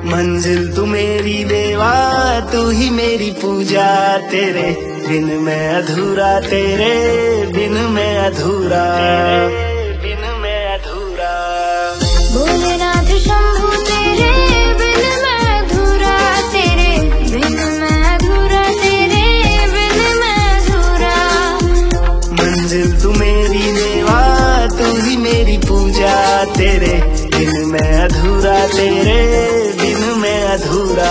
मंजिल तू मेरी देवा, तू ही मेरी पूजा। तेरे बिन मैं अधूरा, तेरे बिन मैं अधूरा, बिन मैं अधूरा। भोलेनाथ शंभू तेरे बिन मैं अधूरा, तेरे बिन मैं अधूरा, तेरे बिन मैं अधूरा। मंजिल तू मेरी देवा, तू ही मेरी पूजा। तेरे बिन मैं अधूरा, तेरे बिन मैं अधूरा।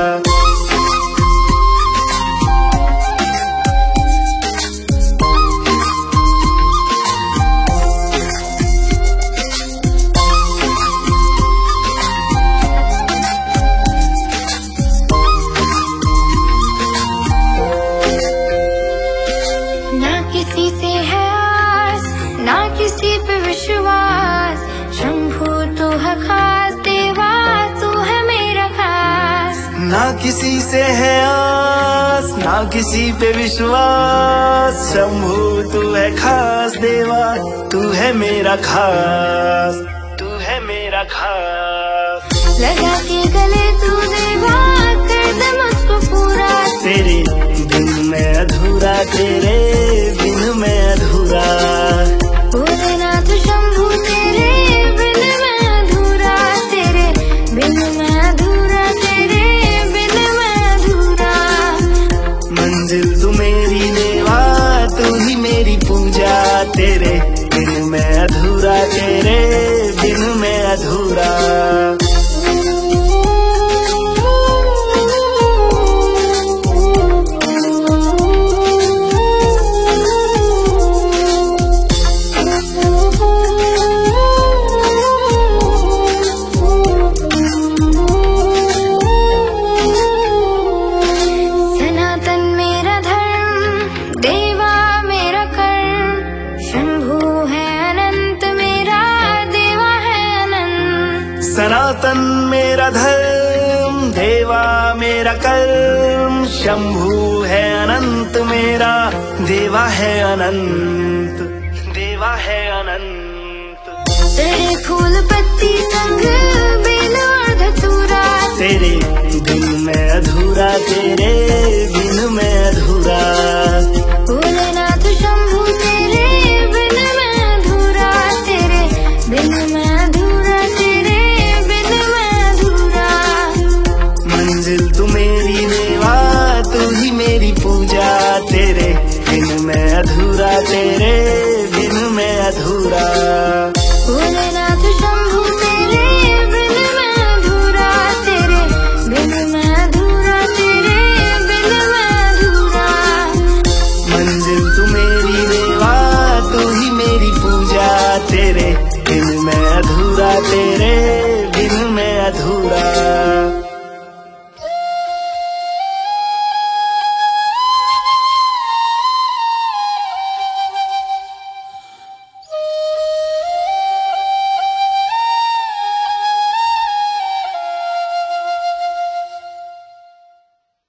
ना किसी से है आस, ना किसी पे विश्वास, शंभू तू है खास, देवा तू है मेरा खास। ना किसी से है आस, ना किसी पे विश्वास, शंभू तू है खास, देवा तू है मेरा खास, तू है मेरा खास। लगा के गले तू देवा, कर दे मुझको पूरा। तेरे बिन मैं अधूरा, तेरे बिन मैं अधूरा। भोलेनाथ शंभू तेरे बिन मैं अधूरा, तेरे बिन मैं अधूरा, तेरे बिन मैं अधूरा। मंजिल तू मेरी देवा, तू ही मेरी पूजा। तेरे बिन मैं अधूरा, तेरे बिन मैं अधूरा। सनातन मेरा धर्म, देवा मेरा कर्म, शंभू है अनंत मेरा, देवा है अनंत। सनातन मेरा धर्म, देवा मेरा कर्म, शंभू है अनंत मेरा, देवा है अनंत, देवा है अनंत। तेरे फूल पत्ती संग बेल और धतूरा, तेरे